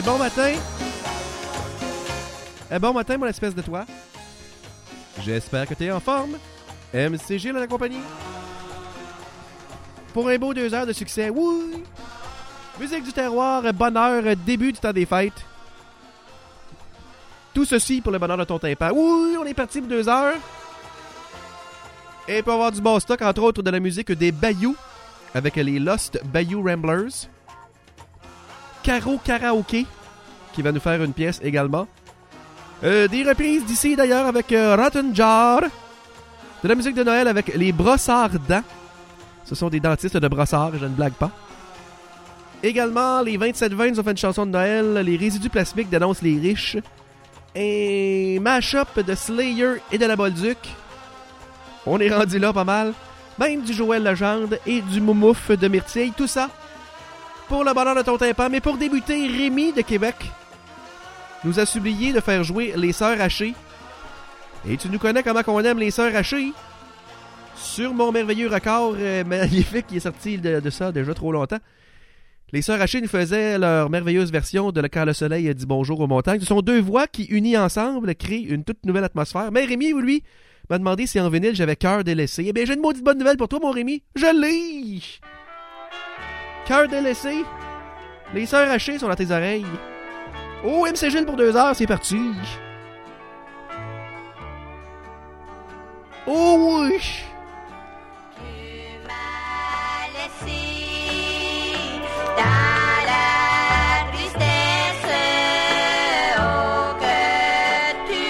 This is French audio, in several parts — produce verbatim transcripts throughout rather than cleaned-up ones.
bon matin. Eh, bon matin, mon espèce de toi. J'espère que t'es en forme. M C G, la compagnie. Pour un beau deux heures de succès, oui. Musique du terroir, bonheur, début du temps des fêtes. Tout ceci pour le bonheur de ton tympan. Oui, on est parti pour deux heures. Et pour avoir du bon stock, entre autres de la musique des Bayou, avec les Lost Bayou Ramblers. Caro Karaoke, qui va nous faire une pièce également. Euh, des reprises d'ici d'ailleurs avec euh, Rotten Jar. De la musique de Noël avec les Brossards Dents. Ce sont des dentistes de Brossard, je ne blague pas. Également, les vingt-sept vingt nous ont fait une chanson de Noël. Les résidus plasmiques dénoncent les riches. Un mash-up de Slayer et de la Bolduc. On est rendu là pas mal. Même du Joël Legendre et du Moumouf de Myrtille. Tout ça pour le bonheur de ton tympan. Mais pour débuter, Rémi de Québec nous a supplié de faire jouer les Sœurs Hachées. Et tu nous connais comment on aime les Sœurs Hachées. Sur mon merveilleux record euh, magnifique qui est sorti de, de ça déjà trop longtemps. Les Sœurs Hachées nous faisaient leur merveilleuse version de Quand le soleil dit bonjour aux montagnes. Ce sont deux voix qui, unies ensemble, créent une toute nouvelle atmosphère. Mais Rémi, lui, m'a demandé si en vinyle j'avais Cœur délaissé. Eh bien, j'ai une maudite bonne nouvelle pour toi, mon Rémi. Je l'ai! Cœur délaissé. Les Sœurs Hachées sont dans tes oreilles. Oh, M C G pour deux heures, c'est parti. Oh oui! Tu m'as laissé dans la tristesse, oh que tu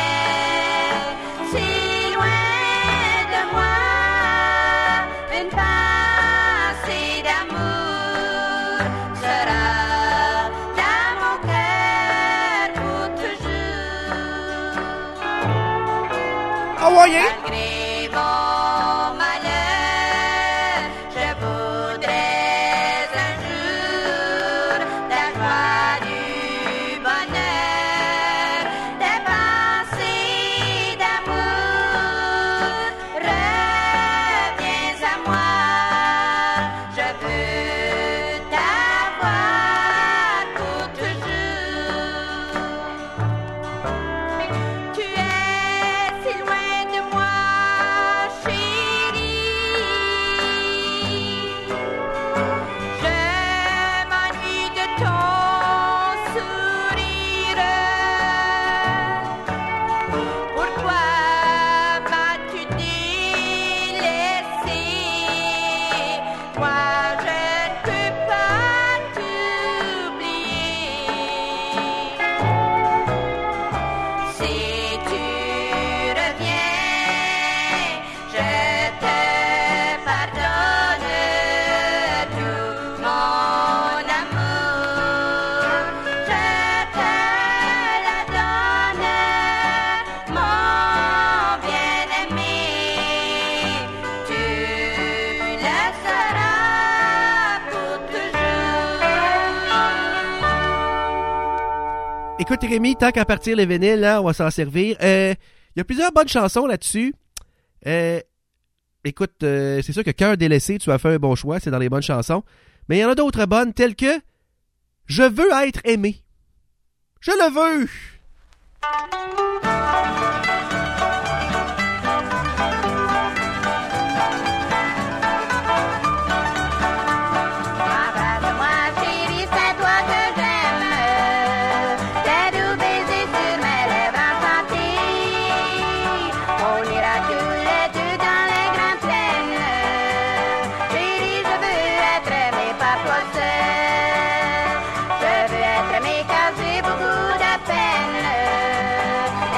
es si loin de moi, une pensée d'amour sera dans mon cœur pour toujours. Ah ouais, hein? Malgré mon malheur, je voudrais un jour la joie du bonheur, des pensées d'amour. Reviens à moi, je veux t'avoir pour toujours. Tu es si loin de moi, chérie. Je m'ennuie de ton sourire. Pourquoi m'as-tu délaissé? Moi, je ne peux pas t'oublier. Si tu reviens, je te pardonne tout mon amour. Je te la donne, mon bien-aimé. Tu le seras pour toujours. Écoute Rémi, tant qu'à partir les vinyles, là, on va s'en servir. Il euh, y a plusieurs bonnes chansons là-dessus. Euh, écoute, euh, c'est sûr que Cœur délaissé, tu as fait un bon choix, c'est dans les bonnes chansons. Mais il y en a d'autres bonnes, telles que Je veux être aimé. Je le veux! Embrasse-moi, chérie, c'est toi que j'aime. Tes doux baisers sur mes lèvres enchantées. On ira tous les deux dans les grandes plaines. Chérie, je veux être aimé par toi seul. Je veux être aimé car j'ai beaucoup de peine.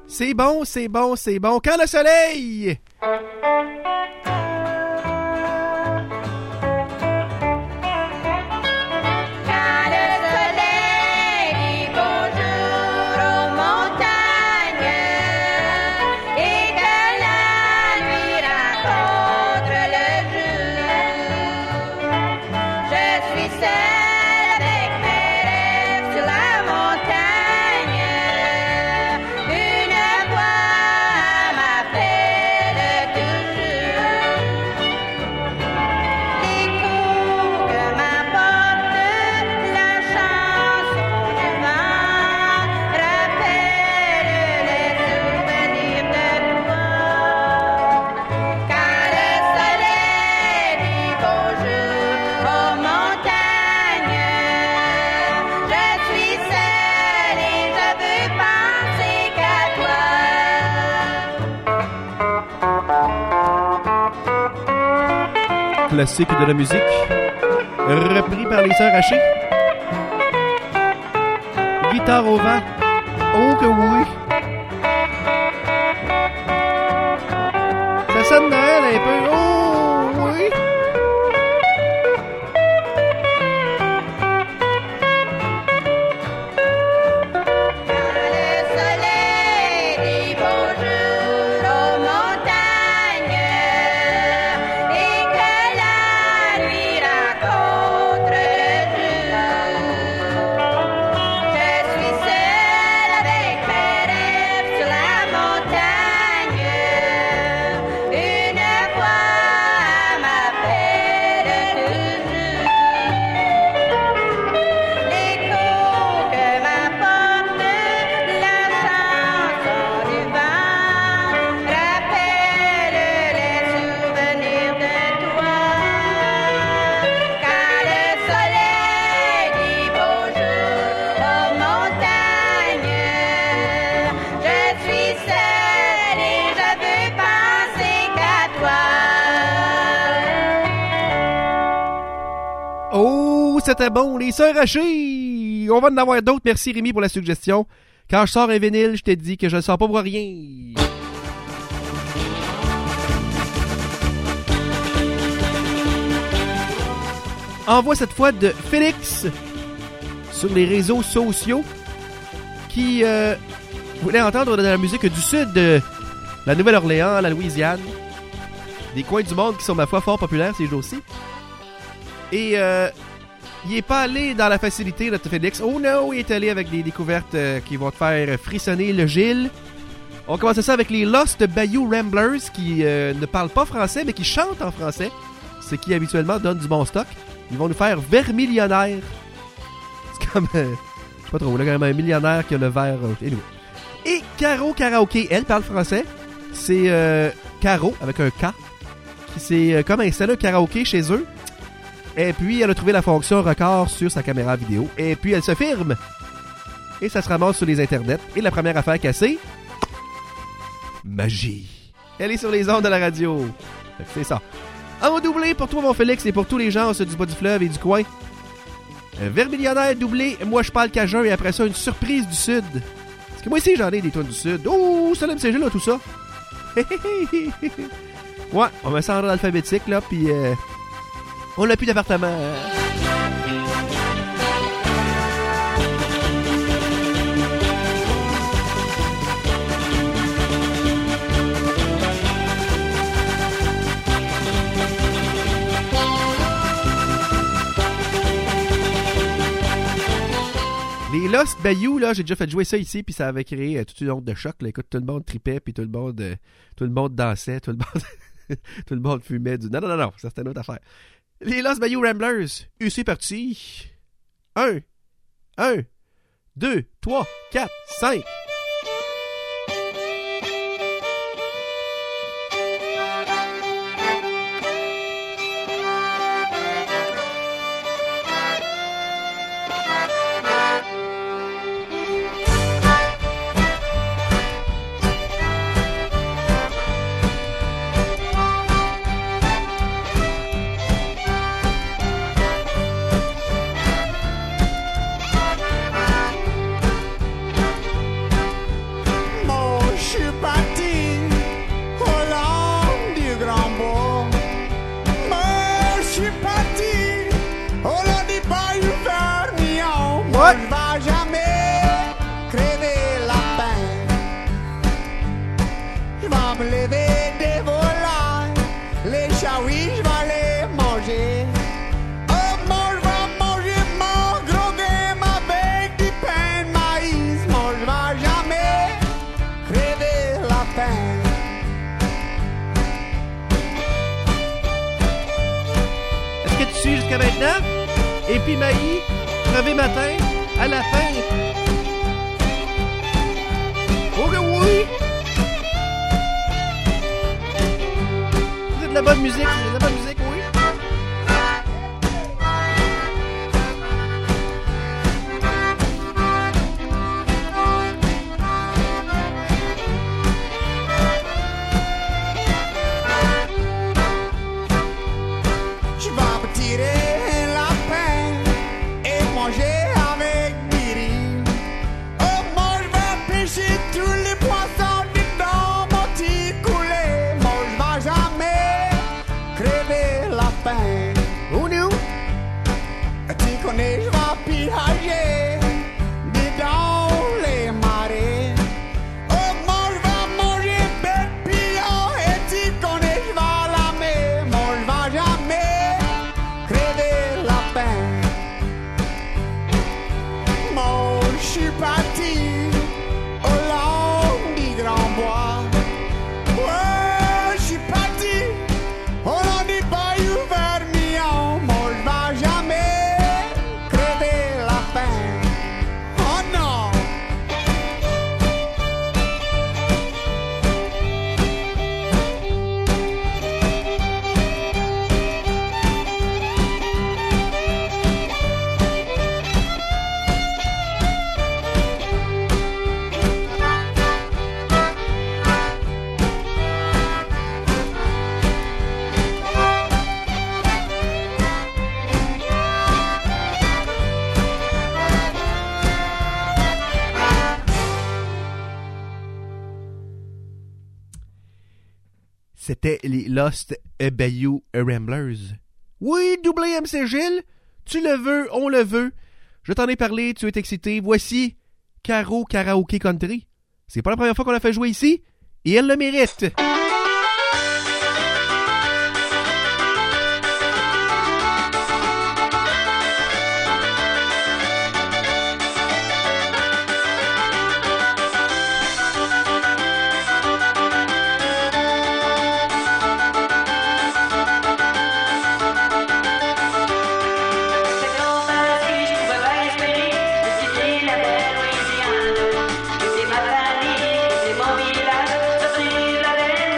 C'est bon, c'est bon, c'est bon. Quand le soleil... Classique de la musique, repris par les Sœurs Hachées. Guitare au vent, oh que oui! Ça sonne Noël un peu, oh oui! C'était bon, les Sœurs Hachées! On va en avoir d'autres. Merci Rémi pour la suggestion. Quand je sors un vinyle, je t'ai dit que je le sors pas pour rien. Envoi cette fois de Félix sur les réseaux sociaux qui euh, voulait entendre de la musique du sud de la Nouvelle-Orléans, la Louisiane. Des coins du monde qui sont, ma foi, fort populaires ces jours-ci. Et euh, il est pas allé dans la facilité, notre Félix. Oh non, il est allé avec des découvertes euh, qui vont te faire frissonner le Gilles. On commence ça avec les Lost Bayou Ramblers qui euh, ne parlent pas français, mais qui chantent en français. Ce qui habituellement donne du bon stock. Ils vont nous faire Vermillionnaire. C'est comme... Euh, je sais pas trop, là, quand même un millionnaire qui a le verre... Euh, anyway. Et Caro Karaoké, elle parle français. C'est euh, Caro, avec un K, qui s'est euh, comme installé un karaoké chez eux. Et puis, elle a trouvé la fonction record sur sa caméra vidéo. Et puis, elle se filme. Et ça se ramasse sur les internets. Et la première affaire cassée... Magie. Elle est sur les ondes de la radio. C'est ça. En doublé pour toi, mon Félix, et pour tous les gens du bas du fleuve et du coin. Vermillionnaire doublé, moi je parle cajun, et après ça, une surprise du Sud. Parce que moi aussi, j'en ai des tunes du Sud. Oh, ça l'aime, c'est là, tout ça. Ouais, on met ça en ordre alphabétique, là, puis... Euh, on n'a plus d'appartement. Les Lost Bayou, là, j'ai déjà fait jouer ça ici, puis ça avait créé euh, toute une onde de choc. Là. Écoute, tout le monde tripait, puis tout le monde, euh, tout le monde dansait, tout le monde, tout le monde fumait du... Non, non, non, non, ça c'était une autre affaire. Les Lost Bayou Ramblers, U C parti. Un, un, deux, trois, quatre, cinq. je vais me lever des volailles. Les chats, oui, je vais les manger. Oh, moi, je vais manger mon gros game avec du pain de maïs. Moi, je vais jamais crever la faim. Est-ce que tu suis jusqu'à maintenant? Et puis Maï, crevé matin, à la fin. Oh que oui! C'est de la bonne musique, c'est de la bonne musique, oui. Je vais me tirer un lapin et manger avec des riz. Oh, moi je vais pêcher tous les poissons dans mon petit coulet. Moi je vais jamais crever la faim. Oh non! Tu connais, je vais pirager dans les marais. Oh, moi je vais manger bête pilon et tu connais, je vais la mer. Moi je vais jamais crever la faim. Moi je suis parti au long du grand bois. Ouais, je suis parti au long du bayou Vermillon. Moi je vais jamais crever la faim. Oh non! C'était les Lost Bayou Ramblers. Oui, doublé M C Gilles, tu le veux, on le veut. Je t'en ai parlé, tu es excité. Voici Caro Karaoke Country. C'est pas la première fois qu'on l'a fait jouer ici, et elle le mérite. C'est grand paradis, je pouvais pas espérer de quitter la belle Louisiane. Quitter ma famille, quitter mon village, sortir de la belle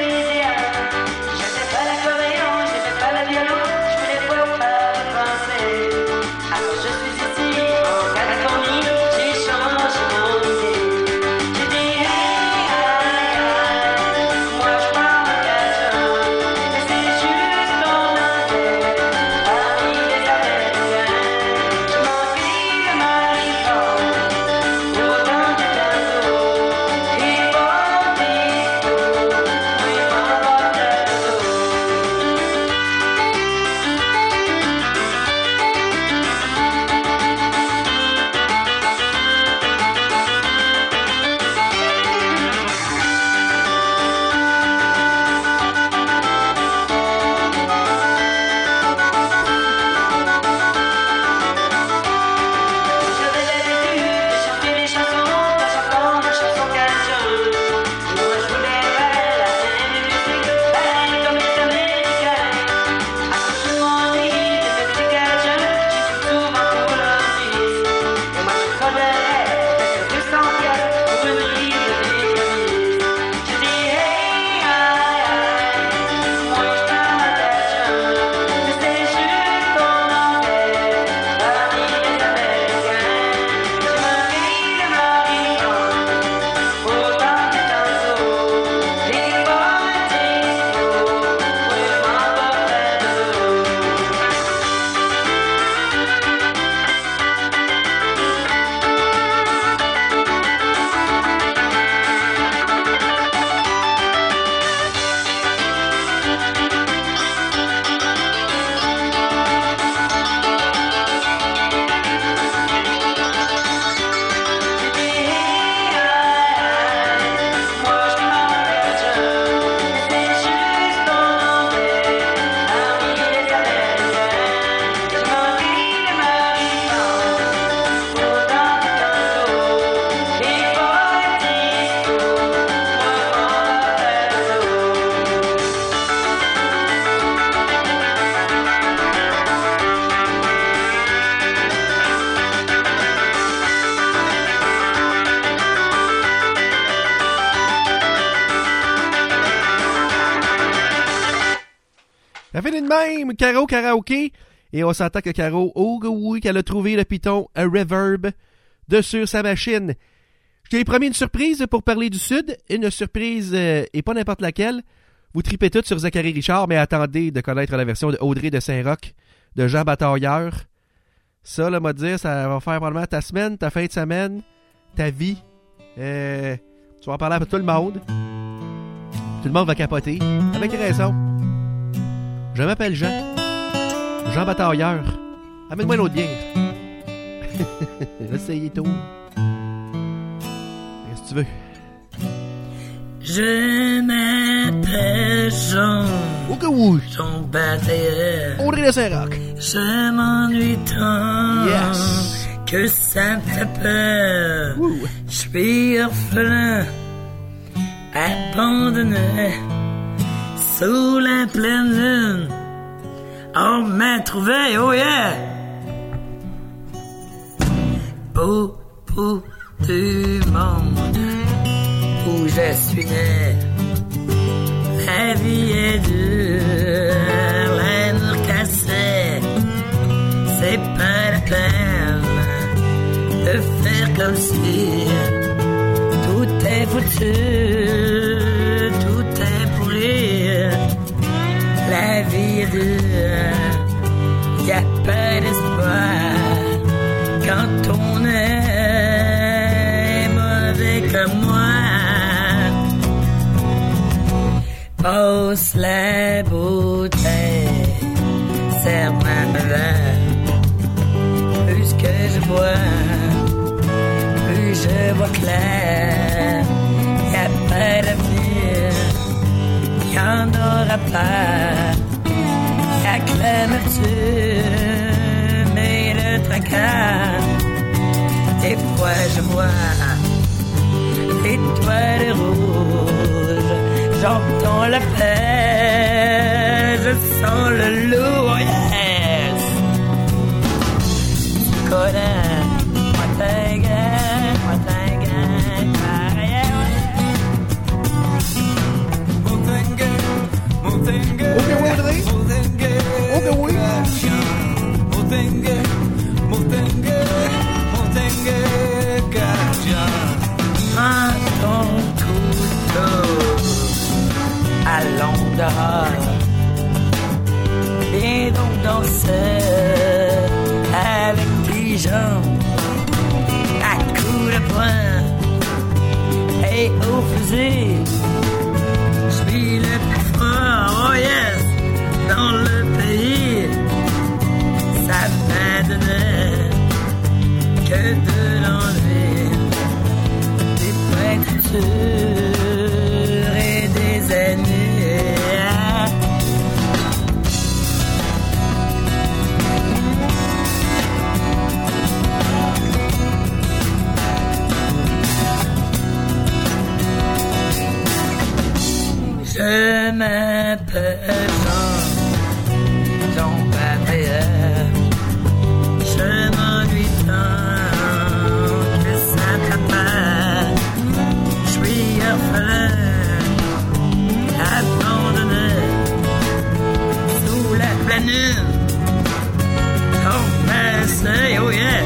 Ça finit de même, Caro karaoké. Et on s'entend que Caro, oh oui, qu'elle a trouvé le piton un reverb de sur sa machine. Je t'ai promis une surprise pour parler du Sud. Une surprise, euh, et pas n'importe laquelle. Vous tripez toutes sur Zachary Richard, mais attendez de connaître la version de Audrey de Saint-Roch, de Jean Batailleur. Ça, là, m'a dit, ça va faire probablement ta semaine, ta fin de semaine, ta vie. Euh, tu vas en parler à tout le monde. Tout le monde va capoter. Avec raison. Je m'appelle Jean. Jean Batailleur. Amène-moi une autre bière. Essayez tout. Qu'est-ce que tu veux? Je m'appelle Jean. Oh que oui! Jean Batailleur. Audrey de Saint-Roch. Je m'ennuie tant. Yes. Que ça me fait peur. Ouh. Je suis orphelin. Abandonné. Sous la pleine lune. On m'a trouvé, oh yeah! Au bout du monde où je suis né, la vie est dure, la nous cassée. C'est pas la peine de faire comme si tout est foutu, tout est pourri. La vie est dure, y a pas d'espoir quand on est mauvais comme moi. Pose la bouteille, serre-moi ma verre. Plus que je bois, plus je vois clair. Y a pas d'avenir, y'en aura pas. Y'a que l'amertume et le tracas. Des fois je vois l'étoile rouge, j'entends la paix, je sens le lourd, yes. Tu connais, moi ta gang, moi ta gang, pareil, Ok, oui, Audrey? Ok, oui. Prends ton couteau à l'endroit. Viens donc danser avec tes jambes à coups de poing et au fusil. Je suis le plus fort, oh yes, dans le pays. Ça m'a donné que de l'envie, des pointures et des années. Je m'appelle Jean, Jean Batailleur. Je m'ennuie tant que ça t'appelle. Je suis orphelin, abandonné sous la pleine lune. Oh, merci, oh yeah.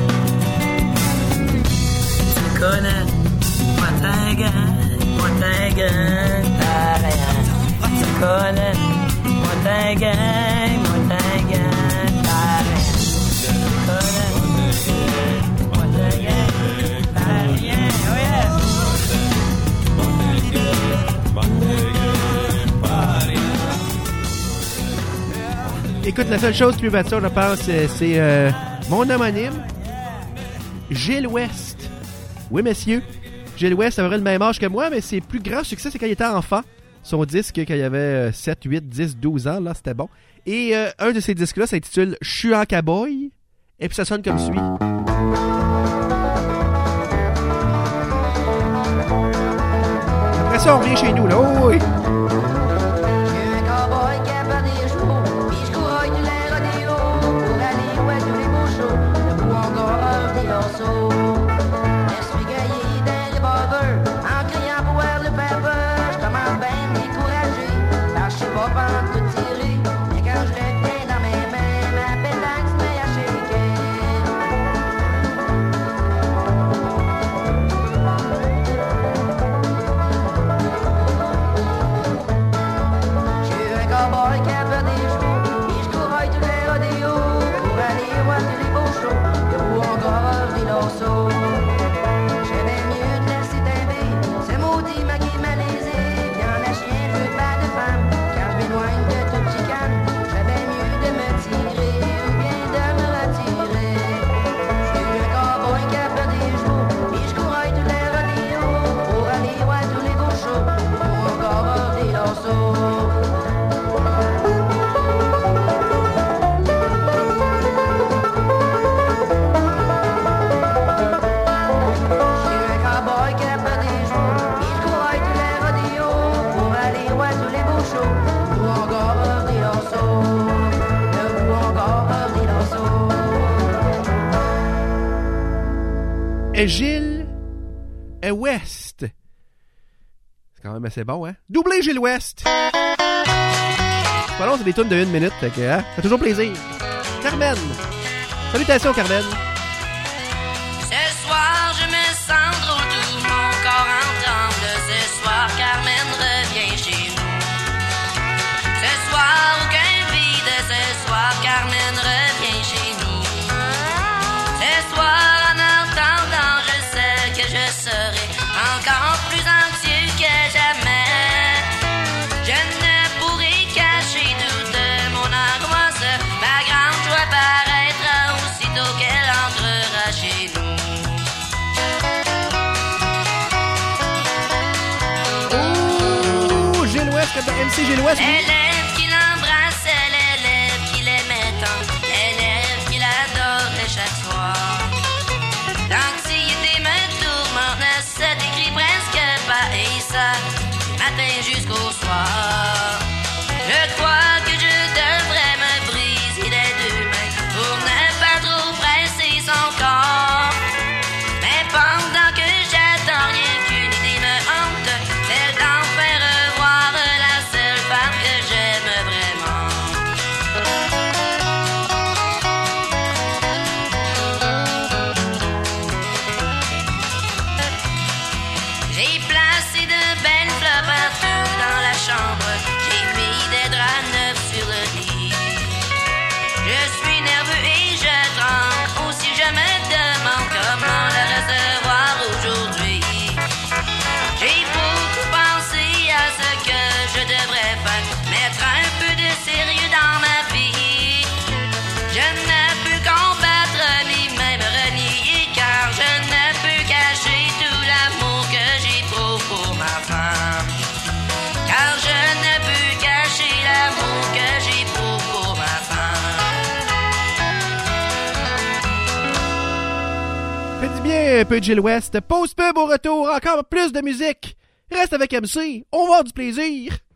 Tu connais, moi ta gang, moi ta gang, pareil. Tu connais, moi ta gang, moi ta gang, pareil. Tu connais, moi ta gang, pareil, oh yeah. Écoute, la seule chose qui peut battre ça, je pense, c'est, c'est euh, mon homonyme, Gilles West. Oui, messieurs. Gilles West avait le même âge que moi, mais ses plus grands succès, c'est quand il était enfant. Son disque, quand il avait sept, huit, dix, douze ans, là, c'était bon. Et euh, un de ces disques-là s'intitule « Je suis en cowboy ». Et puis ça sonne comme suit. Après ça, on revient chez nous, là. Oh, oui! Je demande bien de décourager, parce que je suis pas vendre tout tirer. Gilles West. C'est quand même assez bon, hein? Doublé Gilles West. C'est pas long, c'est des tunes de une minute, fait que, hein? Ça fait toujours plaisir. Carmen. Salutations, Carmen. Ce soir, je me sens trop doux, mon corps en tremble. Ce soir, Carmen revient chez nous. Ce soir, aucun vide. Ce soir, Carmen revient chez nous. Ce soir, en entendant, je sais que je serai encore plus anxieux que jamais. Je ne pourrai cacher tout de mon angoisse. Ma grande joie paraîtra aussitôt qu'elle entrera chez nous. Oh, Gilles West, M C Gilles West. Les lèvres qui l'embrassaient, les lèvres qui l'aimaient tant, les lèvres qui l'adoraient chaque soir. L'anxiété me tourmente, ne se décrit presque pas, et ça, du matin jusqu'au soir. Je crois que je devrais me briser les deux mains pour ne pas trop presser son corps. Mais pendant que j'attends, rien qu'une idée me hante, celle d'en faire revoir la seule femme que j'aime vraiment. J'ai placé de belles fleurs partout dans la chambre. J'ai mis des draps neufs sur le lit. Je suis nerveux et je tremble. Aussi je me demande comment la recevoir aujourd'hui. J'ai beaucoup pensé à ce que je devrais faire, mettre un peu de sérieux dans ma vie. Je ne peux combattre ni même renier, car je ne peux cacher tout l'amour que j'éprouve pour ma femme. Car je ne peux cacher l'amour que j'éprouve pour ma femme. Fait du bien un peu de Gilles West. Pause pub au retour, encore plus de musique. Reste avec M C, on va avoir du plaisir.